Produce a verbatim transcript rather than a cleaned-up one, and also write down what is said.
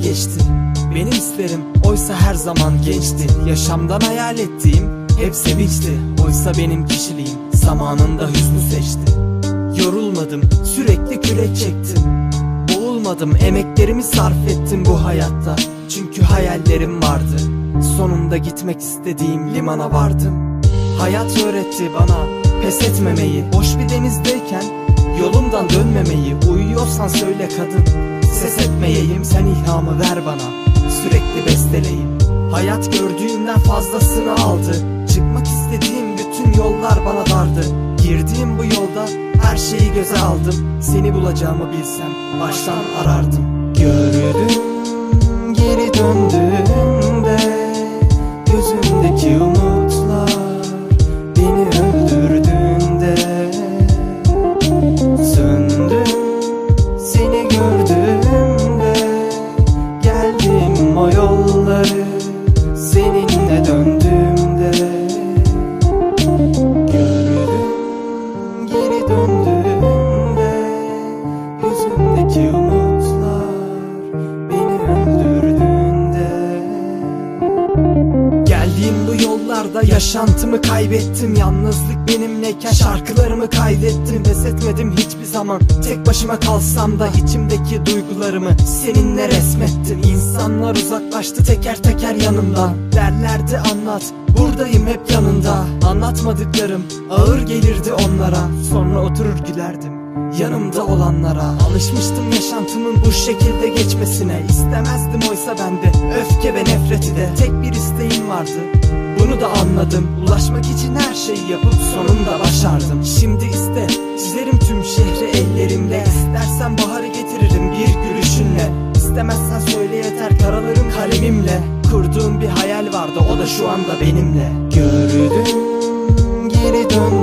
geçti. Benim hislerim oysa her zaman gençti. Yaşamdan hayal ettiğim hep sevinçti. Oysa benim kişiliğim zamanında hüznü seçti. Yorulmadım, sürekli kürek çektim. Boğulmadım, emeklerimi sarf ettim bu hayatta. Çünkü hayallerim vardı. Sonunda gitmek istediğim limana vardım. Hayat öğretti bana pes etmemeyi. Boş bir denizdeyken yolumdan dönmemeyi. Uyuyorsan söyle kadın, ses etmeyeyim. Sen ilhamı ver bana, sürekli besteleyim. Hayat gördüğümden fazlasını aldı. Çıkmak istediğim bütün yollar bana dardı. Girdiğim bu yolda her şeyi göze aldım. Seni bulacağımı bilsem baştan arardım. Gördüm geri döndüğümde gözümdeki umutlar beni öldürdüğünde. Söndüm seni gördüğümde, geldim o yolları seninle döndüğümde. Gördüm geri döndüğümde gözümdeki umutlar beni öldürdüğünde. Geldiğim bu yollarda yaşantımı kaybettim. Yalnızlık benimleyken şarkılarımı kaydettim. Pes etmedim hiçbir zaman, tek başıma kalsam da içimdeki duygularımı seninle resmettim. İnsanlar uzaklaştı teker teker yanımdan. Derlerdi anlat, buradayım hep yanında. Anlatmadıklarım ağır gelirdi onlara. Sonra oturur gülerdim yanımda olanlara. Alışmıştım yaşantımın bu şekilde geçmesine. İstemezdim oysa bende öfke ve nefreti de. Tek bir isteğim vardı, bunu da anladım. Ulaşmak için her şeyi yapıp sonunda başardım. Şimdi iste, çizerim tüm şehri ellerimle. İstersen baharı getiririm bir gülüşünle. İstemezsen söyle yeter, karalarım kalemimle. Kurduğum bir hayal vardı, o da şu anda benimle. Gördüm geri dön